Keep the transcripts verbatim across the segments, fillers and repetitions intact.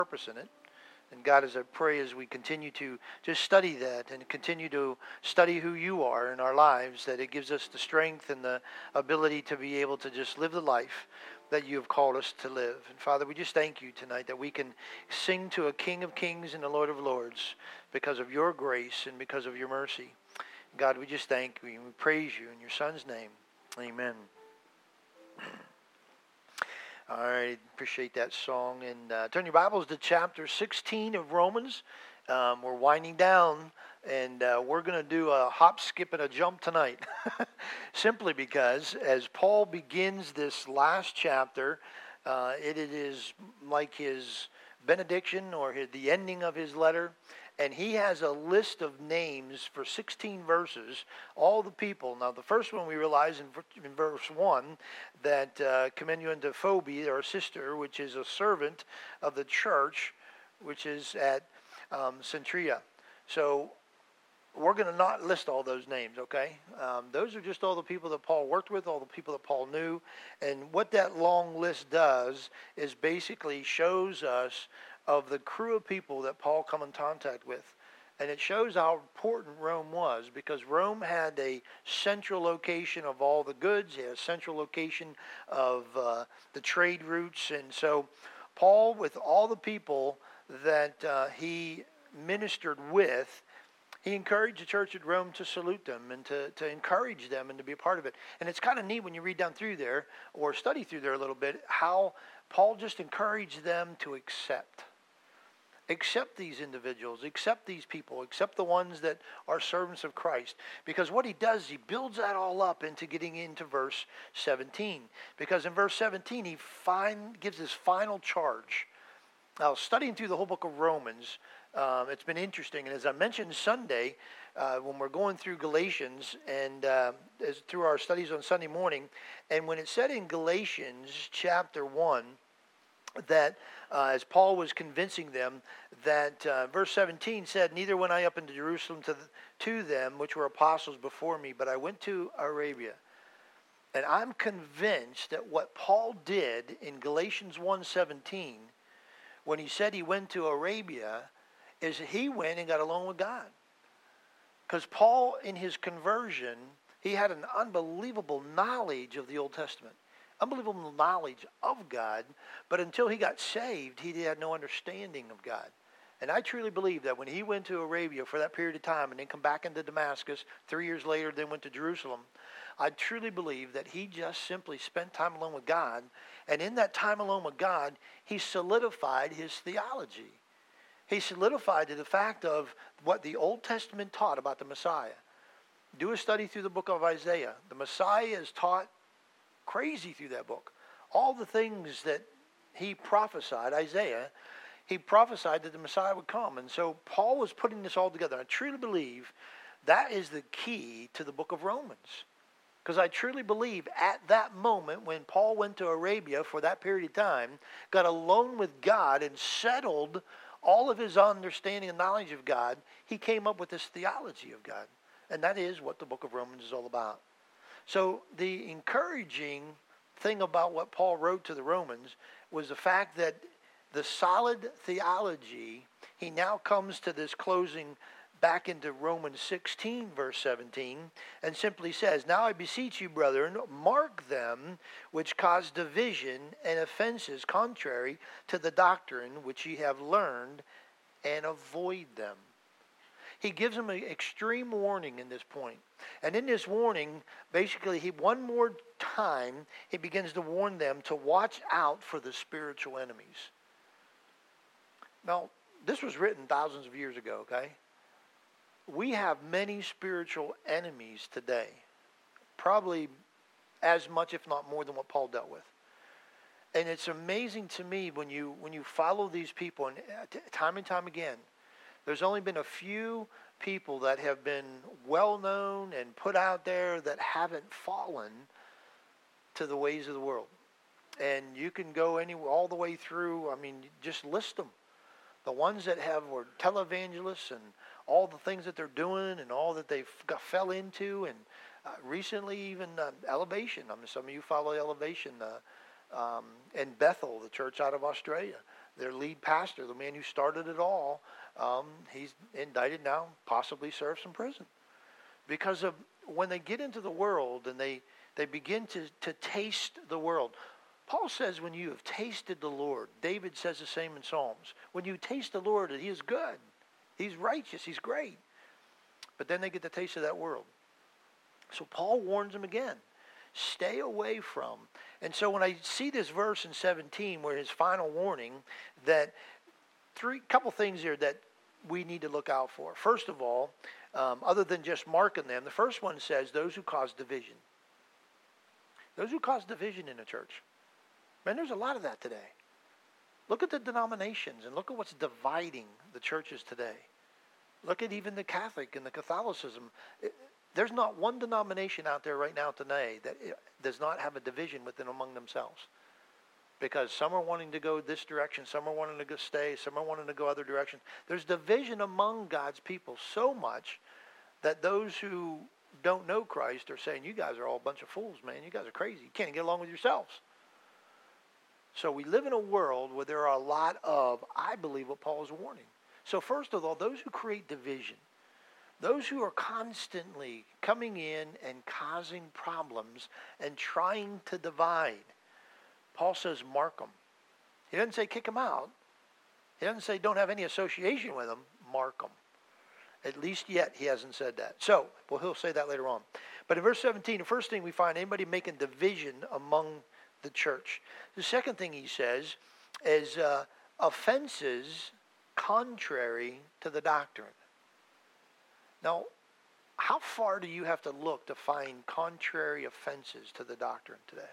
purpose in it. And God, as I pray, as we continue to just study that and continue to study who you are in our lives, that it gives us the strength and the ability to be able to just live the life that you have called us to live. And Father, we just thank you tonight that we can sing to a King of Kings and a Lord of Lords because of your grace and because of your mercy. God, we just thank you and we praise you in your Son's name. Amen. All right, appreciate that song. And uh, turn your Bibles to chapter sixteen of Romans. Um, we're winding down, and uh, we're going to do a hop, skip, and a jump tonight. Simply because as Paul begins this last chapter, uh, it, it is like his benediction or his, the ending of his letter. And he has a list of names for sixteen verses, all the people. Now, the first one we realize in, in verse one that uh, commend you unto Phoebe, our sister, which is a servant of the church, which is at um, Centria. So we're going to not list all those names, okay? Um, those are just all the people that Paul worked with, all the people that Paul knew. And what that long list does is basically shows us of the crew of people that Paul come in contact with. And it shows how important Rome was, because Rome had a central location of all the goods, it had a central location of uh, the trade routes. And so Paul, with all the people that uh, he ministered with, he encouraged the church at Rome to salute them and to, to encourage them and to be a part of it. And it's kind of neat when you read down through there or study through there a little bit how Paul just encouraged them to accept. Accept these individuals, accept these people, accept the ones that are servants of Christ. Because what he does, he builds that all up into getting into verse seventeen. Because in verse seventeen, he find, gives his final charge. Now, studying through the whole book of Romans, um, it's been interesting. And as I mentioned Sunday, uh, when we're going through Galatians and uh, as through our studies on Sunday morning, and when it said in Galatians chapter one, that uh, as Paul was convincing them that uh, verse seventeen said, neither went I up into Jerusalem to, the, to them, which were apostles before me, but I went to Arabia. And I'm convinced that what Paul did in Galatians one seventeen, when he said he went to Arabia, is he went and got along with God. Because Paul, in his conversion, he had an unbelievable knowledge of the Old Testament. Unbelievable knowledge of God, but until he got saved, he had no understanding of God. And I truly believe that when he went to Arabia for that period of time and then come back into Damascus, three years later then went to Jerusalem, I truly believe that he just simply spent time alone with God, and in that time alone with God, he solidified his theology. He solidified to the fact of what the Old Testament taught about the Messiah. Do a study through the book of Isaiah. The Messiah is taught crazy through that book. All the things that he prophesied, Isaiah, he prophesied that the Messiah would come. And so Paul was putting this all together. I truly believe that is the key to the book of Romans. Because I truly believe at that moment when Paul went to Arabia for that period of time, got alone with God and settled all of his understanding and knowledge of God, he came up with this theology of God. And that is what the book of Romans is all about. So the encouraging thing about what Paul wrote to the Romans was the fact that the solid theology, he now comes to this closing back into Romans sixteen, verse seventeen, and simply says, now I beseech you, brethren, mark them which cause division and offenses contrary to the doctrine which ye have learned, and avoid them. He gives them an extreme warning in this point. And in this warning, basically, he one more time, he begins to warn them to watch out for the spiritual enemies. Now, this was written thousands of years ago, okay? We have many spiritual enemies today. Probably as much, if not more, than what Paul dealt with. And it's amazing to me when you when you follow these people, and time and time again, there's only been a few people that have been well known and put out there that haven't fallen to the ways of the world. And you can go any all the way through. I mean, just list them. The ones that have were televangelists and all the things that they're doing and all that they've got, fell into, and uh, recently even uh, Elevation. I mean, some of you follow Elevation uh, um, and Bethel, the church out of Australia. their lead pastor, the man who started it all, um, he's indicted now, possibly serves some prison. Because of when they get into the world and they, they begin to, to taste the world. Paul says when you have tasted the Lord, David says the same in Psalms. When you taste the Lord, he is good. He's righteous. He's great. But then they get the taste of that world. So Paul warns them again. Stay away from. And so when I see this verse in seventeen where his final warning, that three couple things here that we need to look out for. First of all, um, other than just marking them, the first one says those who cause division. Those who cause division in the church. Man, there's a lot of that today. Look at the denominations and look at what's dividing the churches today. Look at even the Catholic and the Catholicism. It, there's not one denomination out there right now today that does not have a division within among themselves. Because some are wanting to go this direction, some are wanting to go stay, some are wanting to go other directions. There's division among God's people so much that those who don't know Christ are saying, you guys are all a bunch of fools, man. You guys are crazy. You can't even get along with yourselves. So we live in a world where there are a lot of, I believe, what Paul is warning. So first of all, those who create division, those who are constantly coming in and causing problems and trying to divide, Paul says mark them. He doesn't say kick them out. He doesn't say don't have any association with them. Mark them. At least yet he hasn't said that. So, well, he'll say that later on. But in verse seventeen, the first thing we find, anybody making division among the church. The second thing he says is uh, offenses contrary to the doctrine. Now, how far do you have to look to find contrary offenses to the doctrine today?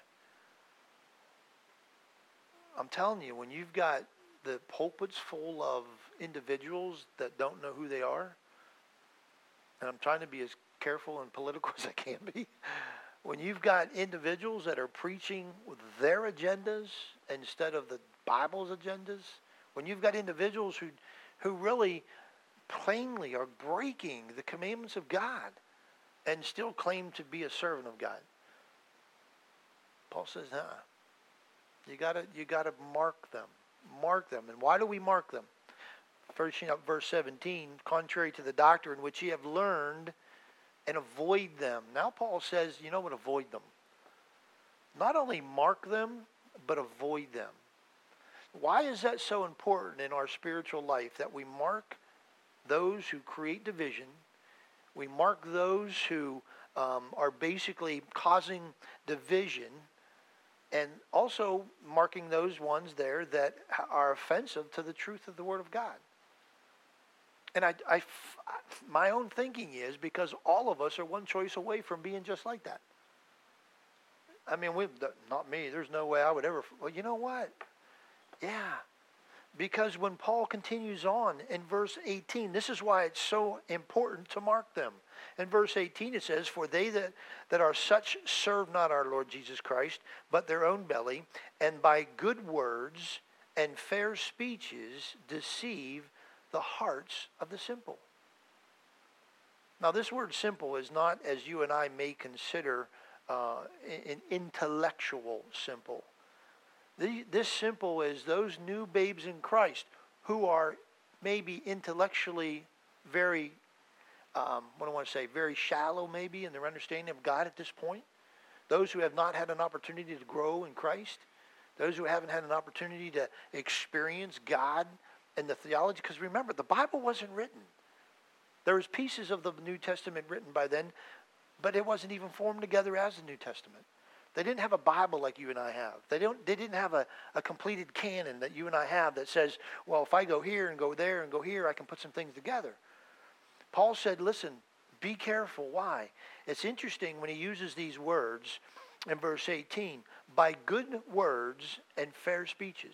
I'm telling you, when you've got the pulpits full of individuals that don't know who they are, and I'm trying to be as careful and political as I can be, when you've got individuals that are preaching with their agendas instead of the Bible's agendas, when you've got individuals who, who really plainly are breaking the commandments of God and still claim to be a servant of God, Paul says, nah. You gotta, you gotta mark them. Mark them. And why do we mark them? Finishing up verse seventeen, contrary to the doctrine which ye have learned, and avoid them. Now Paul says, you know what, avoid them. Not only mark them, but avoid them. Why is that so important in our spiritual life, that we mark those who create division, we mark those who um, are basically causing division, and also marking those ones there that are offensive to the truth of the Word of God. And I, I, my own thinking is because all of us are one choice away from being just like that. I mean, we, not me. There's no way I would ever. Well, you know what? Yeah. Because when Paul continues on in verse eighteen, this is why it's so important to mark them. In verse eighteen it says, for they that, that are such serve not our Lord Jesus Christ, but their own belly, and by good words and fair speeches deceive the hearts of the simple. Now this word simple is not, as you and I may consider, uh, an intellectual simple. The, this simple is those new babes in Christ who are maybe intellectually very, um, what do I want to say, very shallow maybe in their understanding of God at this point. Those who have not had an opportunity to grow in Christ. Those who haven't had an opportunity to experience God and the theology. Because remember, the Bible wasn't written. There was pieces of the New Testament written by then, but it wasn't even formed together as the New Testament. They didn't have a Bible like you and I have. They don't. They didn't have a, a completed canon that you and I have that says, well, if I go here and go there and go here, I can put some things together. Paul said, listen, be careful. Why? It's interesting when he uses these words in verse eighteen, by good words and fair speeches.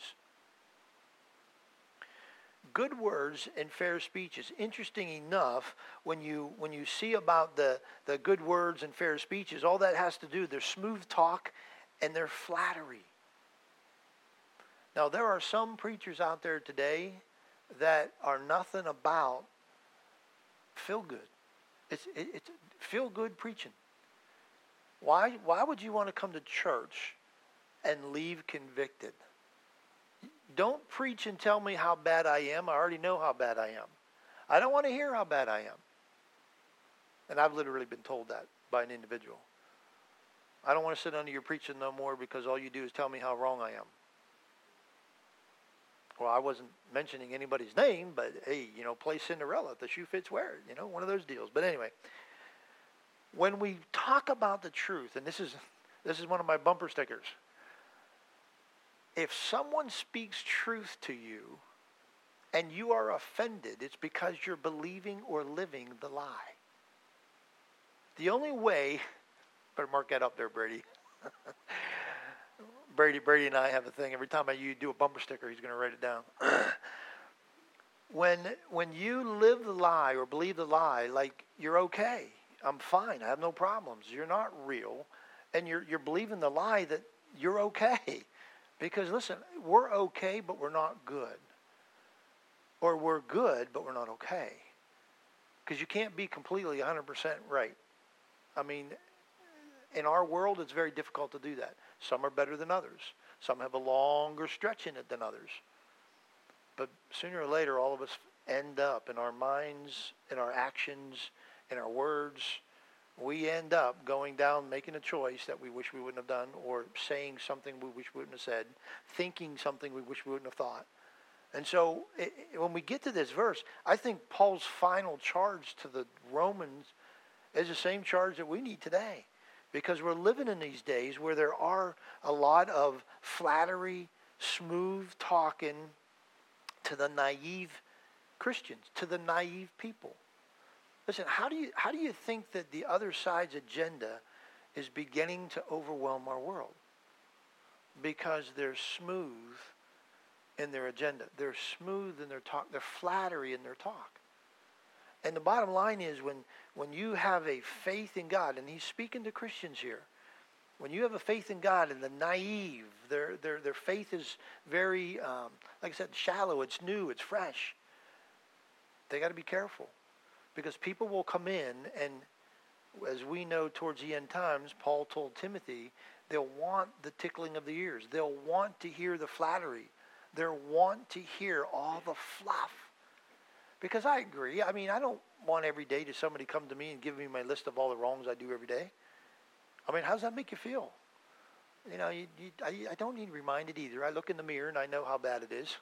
Good words and fair speeches. Interesting enough, when you when you see about the, the good words and fair speeches, all that has to do, they're smooth talk and they're flattery. Now, there are some preachers out there today that are nothing about feel good. It's, it, it's feel good preaching. Why, why would you want to come to church and leave convicted? Don't preach and tell me how bad I am. I already know how bad I am. I don't want to hear how bad I am. And I've literally been told that by an individual. I don't want to sit under your preaching no more because all you do is tell me how wrong I am. Well, I wasn't mentioning anybody's name, but hey, you know, play Cinderella. If the shoe fits, wear it. You know, one of those deals. But anyway, when we talk about the truth, and this is this is one of my bumper stickers. If someone speaks truth to you and you are offended, it's because you're believing or living the lie. The only way, better mark that up there, Brady. Brady, Brady and I have a thing. Every time I you do a bumper sticker, he's going to write it down. when when you live the lie or believe the lie, like you're okay, I'm fine, I have no problems. You're not real, and you're you're believing the lie that you're okay. Because listen, we're okay, but we're not good. Or we're good, but we're not okay. Because you can't be completely one hundred percent right. I mean, in our world, it's very difficult to do that. Some are better than others. Some have a longer stretch in it than others. But sooner or later, all of us end up in our minds, in our actions, in our words, we end up going down, making a choice that we wish we wouldn't have done, or saying something we wish we wouldn't have said, thinking something we wish we wouldn't have thought. And so it, when we get to this verse, I think Paul's final charge to the Romans is the same charge that we need today. Because we're living in these days where there are a lot of flattery, smooth talking to the naive Christians, to the naive people. Listen, how do you how do you think that the other side's agenda is beginning to overwhelm our world? Because they're smooth in their agenda. They're smooth in their talk. They're flattery in their talk. And the bottom line is when, when you have a faith in God, and he's speaking to Christians here, when you have a faith in God and the naive, their their their faith is very, um, like I said, shallow, it's new, it's fresh. They got to be careful. Because people will come in, and as we know towards the end times, Paul told Timothy, they'll want the tickling of the ears. They'll want to hear the flattery. They'll want to hear all the fluff. Because I agree. I mean, I don't want every day to somebody come to me and give me my list of all the wrongs I do every day. I mean, how does that make you feel? You know, you, you, I, I don't need reminded either. I look in the mirror and I know how bad it is.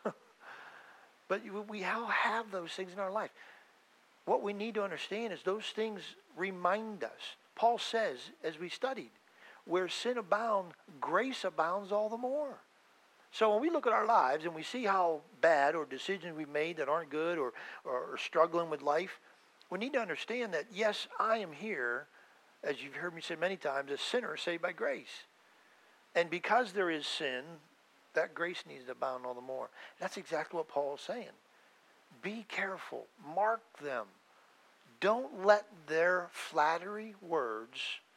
But we all have those things in our life. What we need to understand is those things remind us. Paul says, as we studied, where sin abounds, grace abounds all the more. So when we look at our lives and we see how bad or decisions we've made that aren't good or, or, or struggling with life, we need to understand that, yes, I am here, as you've heard me say many times, a sinner saved by grace. And because there is sin, that grace needs to abound all the more. That's exactly what Paul is saying. Be careful. Mark them. Don't let their flattery words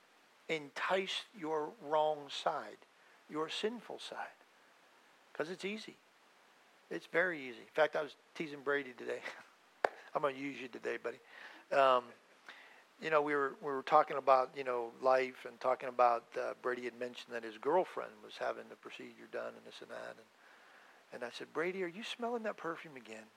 entice your wrong side, your sinful side. Because it's easy. It's very easy. In fact, I was teasing Brady today. I'm going to use you today, buddy. Um, you know, we were we were talking about, you know, life and talking about, uh, Brady had mentioned that his girlfriend was having the procedure done and this and that. And, and I said, Brady, are you smelling that perfume again?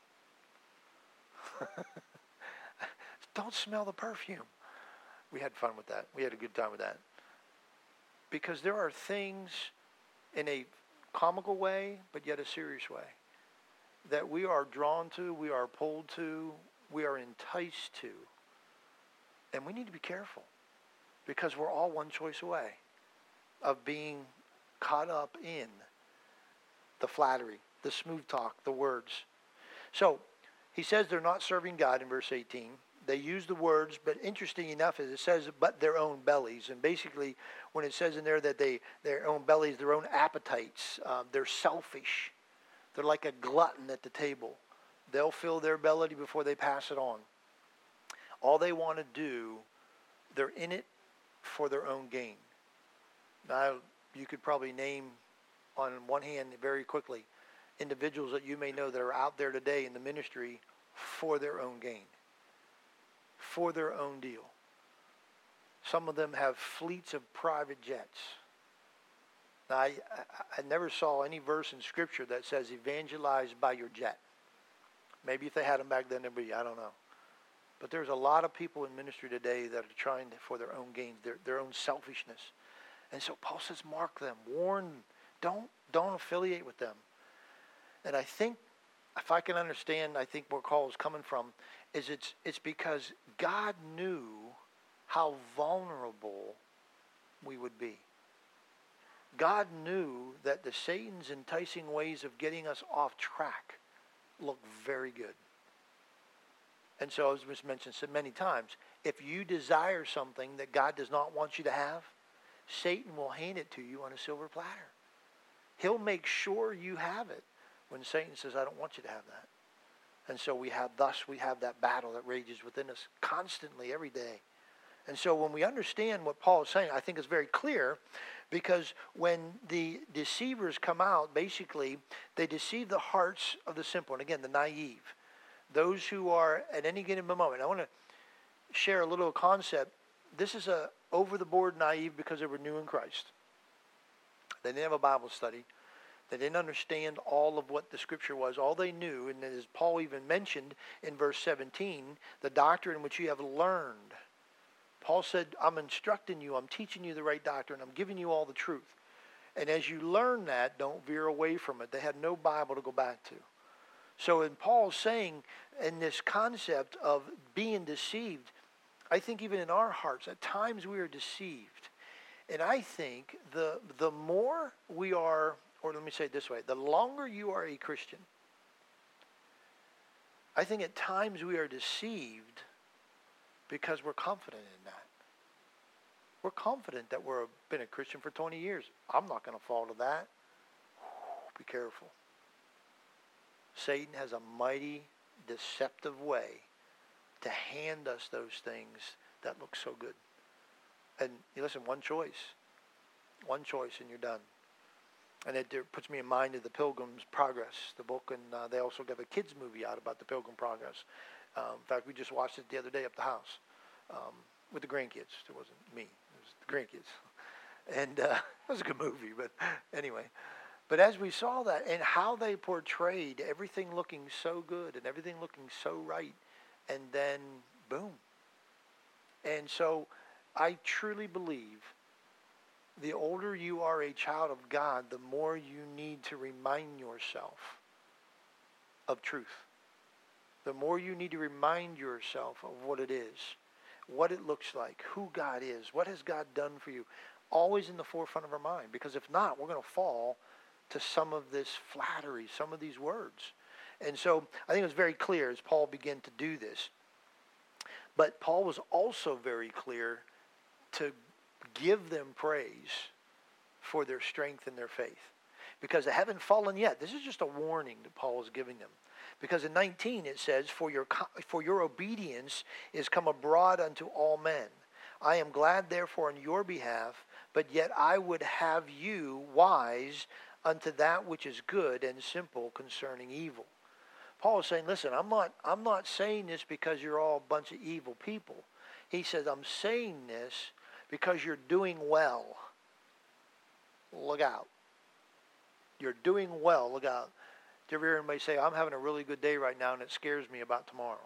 Don't smell the perfume. We had fun with that. We had a good time with that. Because there are things in a comical way, but yet a serious way, that we are drawn to, we are pulled to, we are enticed to. And we need to be careful because we're all one choice away of being caught up in the flattery, the smooth talk, the words. So he says they're not serving God in verse eighteen. They use the words, but interesting enough is it says, but their own bellies. And basically, when it says in there that they, their own bellies, their own appetites, um, they're selfish. They're like a glutton at the table. They'll fill their belly before they pass it on. All they want to do, they're in it for their own gain. Now, you could probably name on one hand very quickly individuals that you may know that are out there today in the ministry for their own gain, for their own deal. Some of them have fleets of private jets. Now, I, I, I never saw any verse in Scripture that says evangelize by your jet. Maybe if they had them back then, there'd be, I don't know. But there's a lot of people in ministry today that are trying to, for their own gain, their, their own selfishness. And so Paul says, mark them, warn, don't, don't affiliate with them. And I think, if I can understand, I think where Paul is coming from, is it's, it's because God knew how vulnerable we would be. God knew that the Satan's enticing ways of getting us off track look very good. And so, as was mentioned so many times, if you desire something that God does not want you to have, Satan will hand it to you on a silver platter. He'll make sure you have it when Satan says, I don't want you to have that. And so we have, thus we have that battle that rages within us constantly every day. And so when we understand what Paul is saying, I think it's very clear, because when the deceivers come out, basically, they deceive the hearts of the simple. And again, the naive. Those who are at any given moment. I want to share a little concept. This is a over-the-board naive because they were new in Christ. They didn't have a Bible study. They didn't understand all of what the Scripture was. All they knew, and as Paul even mentioned in verse seventeen, the doctrine which you have learned. Paul said, I'm instructing you, I'm teaching you the right doctrine, I'm giving you all the truth. And as you learn that, don't veer away from it. They had no Bible to go back to. So in Paul's saying, in this concept of being deceived, I think even in our hearts, at times we are deceived. And I think the the more we are, or let me say it this way, the longer you are a Christian, I think at times we are deceived because we're confident in that. We're confident that we've been a Christian for twenty years. I'm not going to fall to that. Be careful. Satan has a mighty, deceptive way to hand us those things that look so good. And you listen, one choice. One choice and you're done. And it puts me in mind of the Pilgrim's Progress, the book, and uh, they also got a kids movie out about the Pilgrim Progress. Um, in fact, we just watched it the other day up the house um, with the grandkids. It wasn't me. It was the grandkids. And uh, it was a good movie, but anyway. But as we saw that and how they portrayed everything looking so good and everything looking so right, and then boom. And so I truly believe the older you are a child of God, the more you need to remind yourself of truth. The more you need to remind yourself of what it is, what it looks like, who God is, what has God done for you, always in the forefront of our mind. Because if not, we're going to fall to some of this flattery, some of these words. And so I think it was very clear as Paul began to do this. But Paul was also very clear to give them praise for their strength and their faith. Because they haven't fallen yet. This is just a warning that Paul is giving them. Because in nineteen it says, for your, for your obedience is come abroad unto all men. I am glad therefore on your behalf, but yet I would have you wise unto that which is good and simple concerning evil. Paul is saying, listen, I'm not, I'm not saying this because you're all a bunch of evil people. He says, I'm saying this because you're doing well. Look out. You're doing well. Look out. Do you ever hear anybody say, I'm having a really good day right now and it scares me about tomorrow?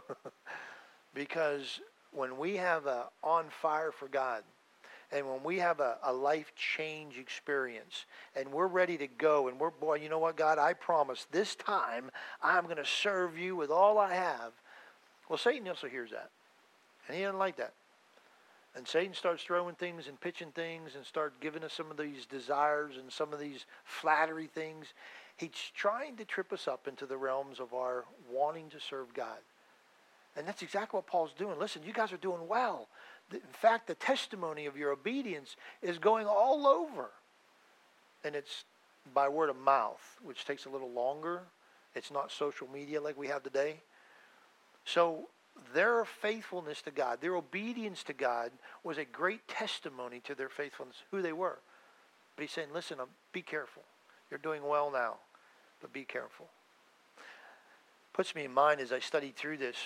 Because when we have a on fire for God, and when we have a, a life change experience, and we're ready to go, and we're, boy, you know what, God, I promise this time I'm going to serve you with all I have. Well, Satan also hears that, and he doesn't like that. And Satan starts throwing things and pitching things and start giving us some of these desires and some of these flattery things. He's trying to trip us up into the realms of our wanting to serve God. And that's exactly what Paul's doing. Listen, you guys are doing well. In fact, the testimony of your obedience is going all over. And it's by word of mouth, which takes a little longer. It's not social media like we have today. So their faithfulness to God, their obedience to God was a great testimony to their faithfulness, who they were. But he's saying, listen, be careful. You're doing well now, but be careful. Puts me in mind as I studied through this,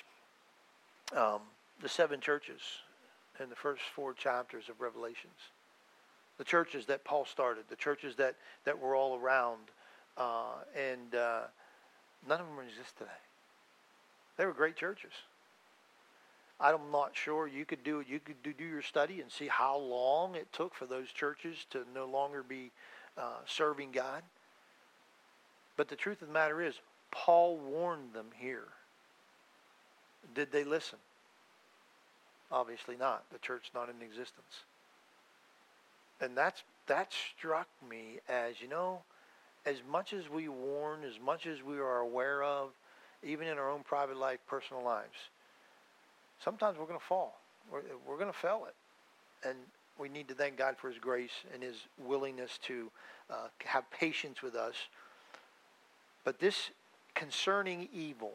um, the seven churches in the first four chapters of Revelations. The churches that Paul started, the churches that, that were all around, uh, and uh, none of them exist today. They were great churches. I'm not sure you could do you could do, do your study and see how long it took for those churches to no longer be uh, serving God. But the truth of the matter is, Paul warned them here. Did they listen? Obviously not. The church's not in existence. And that's that struck me as, you know, as much as we warn, as much as we are aware of, even in our own private life, personal lives, sometimes we're going to fall. We're, we're going to fail it. And we need to thank God for his grace and his willingness to uh, have patience with us. But this concerning evil,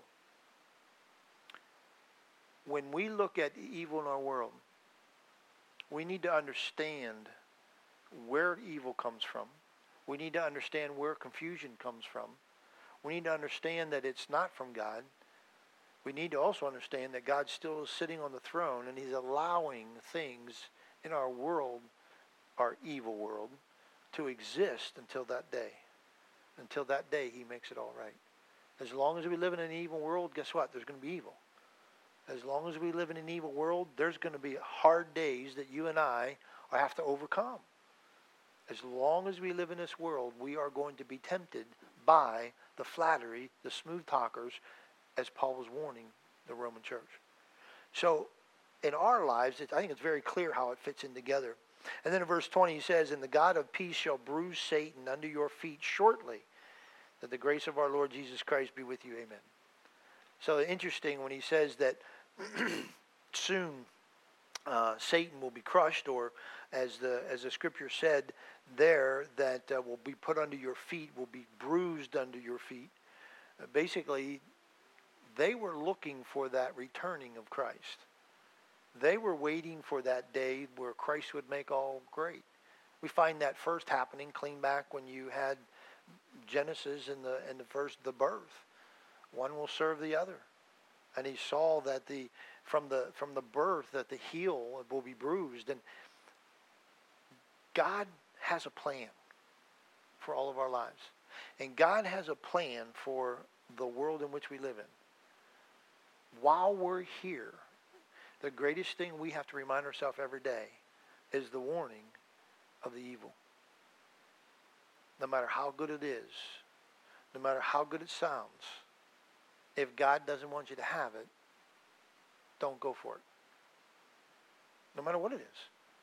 when we look at evil in our world, we need to understand where evil comes from. We need to understand where confusion comes from. We need to understand that it's not from God. We need to also understand that God still is sitting on the throne and he's allowing things in our world, our evil world, to exist until that day. Until that day he makes it all right. As long as we live in an evil world, guess what? There's going to be evil. As long as we live in an evil world, there's going to be hard days that you and I have to overcome. As long as we live in this world, we are going to be tempted by the flattery, the smooth talkers, as Paul was warning the Roman church. So in our lives, it, I think it's very clear how it fits in together. And then in verse twenty, he says, "And the God of peace shall bruise Satan under your feet shortly, that the grace of our Lord Jesus Christ be with you." Amen. So interesting when he says that soon uh, Satan will be crushed, or as the as the scripture said there, that uh, will be put under your feet, will be bruised under your feet. Uh, basically, they were looking for that returning of Christ. They were waiting for that day where Christ would make all great. We find that first happening clean back when you had Genesis in the in the first the birth. One will serve the other. And he saw that the from the from the birth that the heel will be bruised. And God has a plan for all of our lives. And God has a plan for the world in which we live in. While we're here, the greatest thing we have to remind ourselves every day is the warning of the evil. No matter how good it is, no matter how good it sounds, if God doesn't want you to have it, don't go for it. No matter what it is.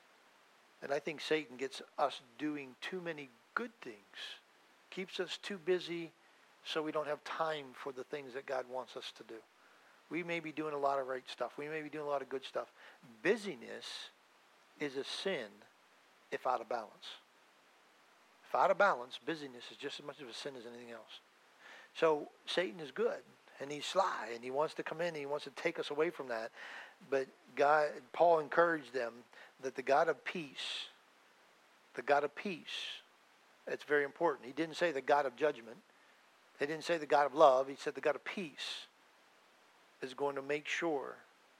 And I think Satan gets us doing too many good things. Keeps us too busy so we don't have time for the things that God wants us to do. We may be doing a lot of right stuff. We may be doing a lot of good stuff. Busyness is a sin if out of balance. If out of balance, busyness is just as much of a sin as anything else. So Satan is good. And he's sly, and he wants to come in, and he wants to take us away from that. But God, Paul encouraged them that the God of peace, the God of peace, it's very important. He didn't say the God of judgment. He didn't say the God of love. He said the God of peace is going to make sure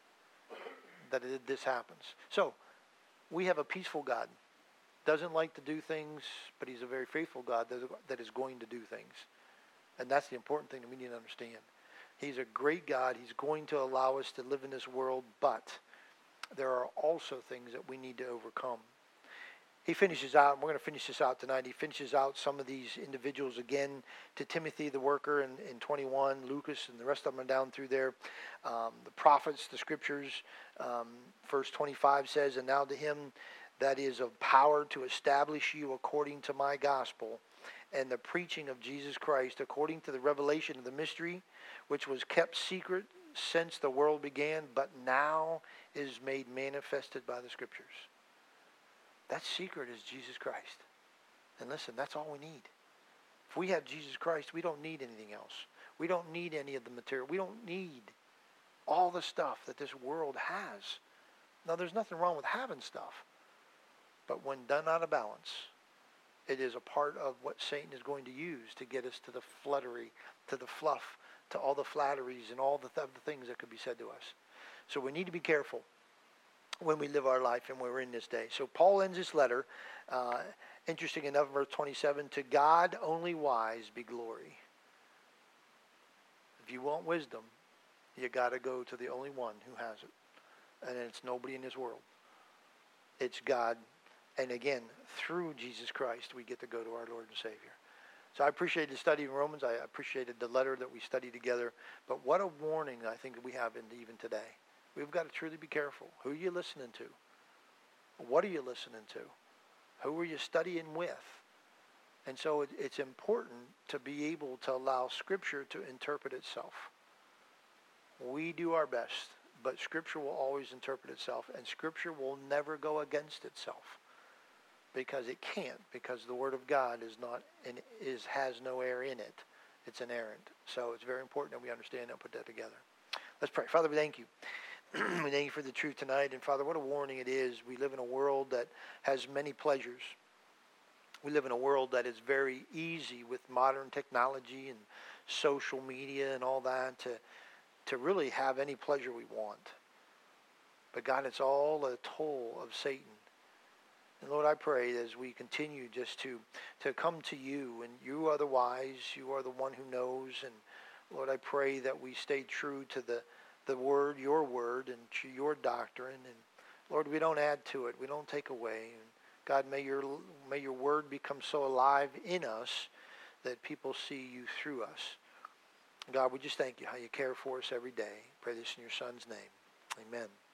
that it, this happens. So, we have a peaceful God. Doesn't like to do things, but he's a very faithful God that, that is going to do things. And that's the important thing that we need to understand. He's a great God. He's going to allow us to live in this world, but there are also things that we need to overcome. He finishes out, and we're going to finish this out tonight. He finishes out some of these individuals again to Timothy the worker in, in twenty-one, Lucas, and the rest of them are down through there. Um, the prophets, the scriptures, um, verse twenty-five says, "And now to him that is of power to establish you according to my gospel, and the preaching of Jesus Christ, according to the revelation of the mystery, which was kept secret since the world began, but now is made manifested by the scriptures." That secret is Jesus Christ. And listen, that's all we need. If we have Jesus Christ, we don't need anything else. We don't need any of the material. We don't need all the stuff that this world has. Now, there's nothing wrong with having stuff. But when done out of balance, it is a part of what Satan is going to use to get us to the fluttery, to the fluff, to all the flatteries and all the, th- the things that could be said to us. So we need to be careful. when we live our life and we're in this day. So Paul ends this letter, uh, interesting enough, verse twenty-seven, to God only wise be glory. If you want wisdom, you got to go to the only one who has it. And it's nobody in this world. It's God. And again, through Jesus Christ, we get to go to our Lord and Savior. So I appreciate the study in Romans. I appreciated the letter that we studied together. But what a warning I think we have in even today. We've got to truly be careful. Who are you listening to? What are you listening to? Who are you studying with? And so it, it's important to be able to allow Scripture to interpret itself. We do our best, but Scripture will always interpret itself, and Scripture will never go against itself. Because it can't, because the Word of God is not and is has no error in it. It's inerrant. So it's very important that we understand and put that together. Let's pray. Father, we thank you. We thank you for the truth tonight. And Father, what a warning it is. We live in a world that has many pleasures. We live in a world that is very easy with modern technology and social media and all that to, to really have any pleasure we want. But God, it's all a toll of Satan. And Lord, I pray as we continue just to, to come to you, and you are the wise, you are the one who knows, and Lord, I pray that we stay true to the, the word, your word, and to your doctrine, and Lord, we don't add to it, we don't take away. And God, may your, may your word become so alive in us that people see you through us. God, we just thank you how you care for us every day. Pray this in your Son's name. Amen.